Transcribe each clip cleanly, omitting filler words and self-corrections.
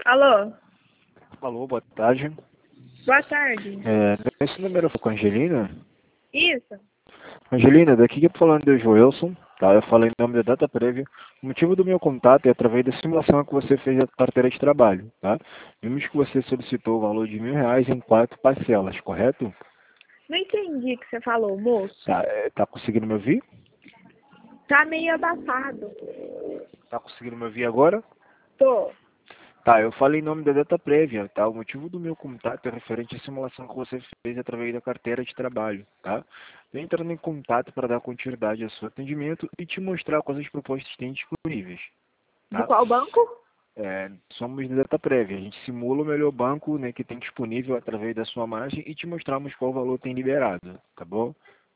Alô? Alô, boa tarde. Boa tarde. Esse número foi com a Angelina? Isso? Angelina, daqui que eu tô falando é o Joelson, tá? Eu falei em nome da Data Prévia. O motivo do meu contato é através da simulação que você fez da carteira de trabalho, tá? Vimos que você solicitou o valor de R$ 1.000 em 4 parcelas, correto? Não entendi o que você falou, moço. Tá conseguindo me ouvir? Tá meio abafado. Tá conseguindo me ouvir agora? Tô. Tá, eu falei em nome da Data Prévia, tá? O motivo do meu contato é referente à simulação que você fez através da carteira de trabalho, tá? Tô entrando em contato para dar continuidade ao seu atendimento e te mostrar quais as propostas que tem disponíveis, De tá? qual banco? Somos da Data Prévia, a gente simula o melhor banco, né, que tem disponível através da sua margem e te mostramos qual valor tem liberado, tá bom?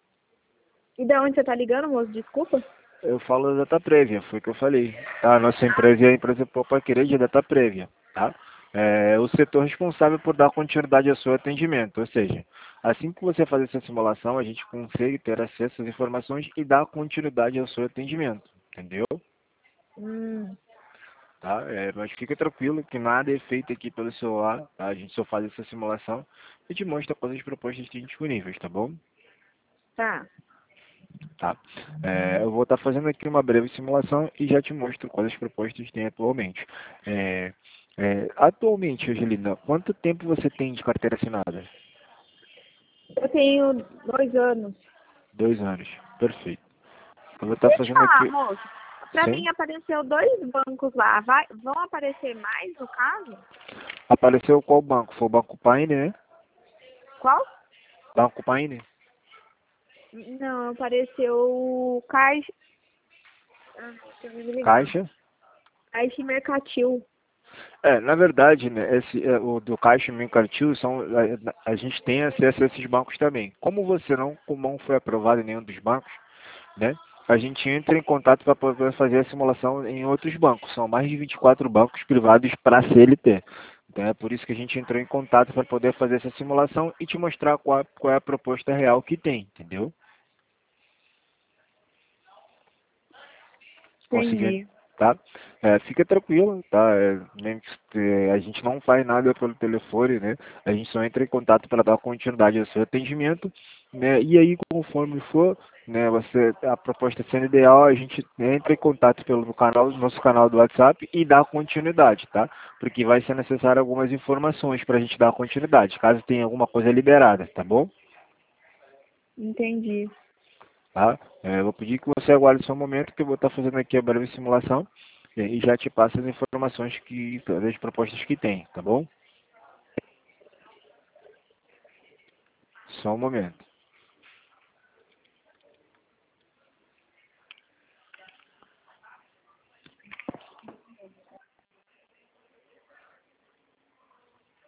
E de onde você tá ligando, moço? Desculpa. Eu falo da Data Prévia, foi o que eu falei. A nossa empresa é a empresa Popaquerê de Data Prévia, tá? É o setor responsável por dar continuidade ao seu atendimento, ou seja, assim que você fazer essa simulação, a gente consegue ter acesso às informações e dar continuidade ao seu atendimento, entendeu? Hum, Tá? Mas fica tranquilo que nada é feito aqui pelo celular, tá? A gente só faz essa simulação e te mostra quais as propostas que tem disponíveis, tá bom? tá. Tá? Eu vou estar fazendo aqui uma breve simulação e já te mostro quais as propostas tem atualmente. Atualmente, Angelina, quanto tempo você tem de carteira assinada? Eu tenho 2 anos. 2 anos. Perfeito. Eu vou estar Deixa eu te fazendo falar, aqui. moço. Pra Sim? mim apareceu 2 bancos lá. Vão aparecer mais, no caso? Apareceu qual banco? Foi o Banco Paine, né? Qual? Banco Paine? Não, apareceu o Caixa... Ah, deixa eu me ligar. Caixa? Caixa Mercantil. Na verdade, né, o do Caixa e o Mercantil a gente tem acesso a esses bancos também. Como não foi aprovado em nenhum dos bancos, né, a gente entra em contato para poder fazer a simulação em outros bancos. São mais de 24 bancos privados para CLT. Então é por isso que a gente entrou em contato para poder fazer essa simulação e te mostrar qual é a proposta real que tem, entendeu? Conseguindo, Entendi. tá? Fica tranquilo, tá? A gente não faz nada pelo telefone, né? A gente só entra em contato para dar continuidade ao seu atendimento, né? E aí, conforme for, né? A proposta sendo ideal, a gente entra em contato pelo canal, nosso canal do WhatsApp e dá continuidade, tá? Porque vai ser necessário algumas informações para a gente dar continuidade, caso tenha alguma coisa liberada, tá bom? Entendi. Tá? Vou pedir que você aguarde só um momento que eu vou estar fazendo aqui a breve simulação e já te passo as informações das propostas que tem, tá bom? Só um momento.